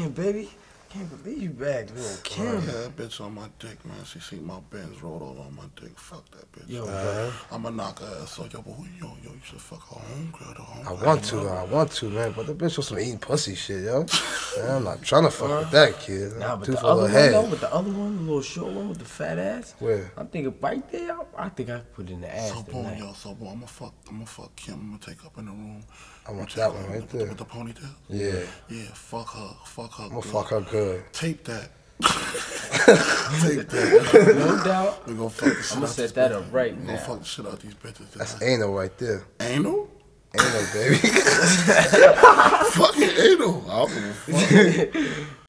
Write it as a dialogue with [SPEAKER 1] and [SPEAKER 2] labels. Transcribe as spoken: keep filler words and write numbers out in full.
[SPEAKER 1] Kim, baby. Can't believe you back, little Kim.
[SPEAKER 2] I had that bitch on my dick, man. She see my Benz rolled all on my dick. Fuck that bitch.
[SPEAKER 1] Yo,
[SPEAKER 3] Uh,
[SPEAKER 2] I'ma knock her ass off. Yo, but who, yo, yo, you should fuck her homegirl, the
[SPEAKER 3] I
[SPEAKER 2] homegirl.
[SPEAKER 3] want to, though. I want to, man. But the bitch was some eating pussy shit, yo. Man, I'm not trying to fuck with that kid.
[SPEAKER 1] Nah, but
[SPEAKER 3] Too
[SPEAKER 1] the
[SPEAKER 3] full
[SPEAKER 1] other
[SPEAKER 3] of
[SPEAKER 1] one,
[SPEAKER 3] head.
[SPEAKER 1] though, with the other one, the little short one with the fat ass.
[SPEAKER 3] Where?
[SPEAKER 1] I'm thinking right there, I, I think I put it in the ass
[SPEAKER 2] So boom,
[SPEAKER 1] tonight.
[SPEAKER 2] yo, so boom. I'ma fuck, I'ma fuck Kim. I'ma take up in the room.
[SPEAKER 3] I want
[SPEAKER 2] I'ma
[SPEAKER 3] that
[SPEAKER 2] take
[SPEAKER 3] one
[SPEAKER 2] her
[SPEAKER 3] right
[SPEAKER 2] with,
[SPEAKER 3] there.
[SPEAKER 2] With the ponytail.
[SPEAKER 3] Yeah.
[SPEAKER 2] Yeah, fuck her, fuck her.
[SPEAKER 3] I'm gonna
[SPEAKER 2] good.
[SPEAKER 3] fuck her good.
[SPEAKER 2] Tape that. Tape that.
[SPEAKER 1] No doubt.
[SPEAKER 2] We gonna fuck the shit
[SPEAKER 1] I'ma
[SPEAKER 2] out
[SPEAKER 1] set
[SPEAKER 2] these
[SPEAKER 1] that
[SPEAKER 2] bitches.
[SPEAKER 1] up right
[SPEAKER 2] We
[SPEAKER 1] now.
[SPEAKER 2] gonna fuck the shit out these bitches.
[SPEAKER 3] That's
[SPEAKER 2] tonight.
[SPEAKER 3] anal right there.
[SPEAKER 2] Anal?
[SPEAKER 3] Anal, baby.
[SPEAKER 2] Fucking anal. I don't give a fuck.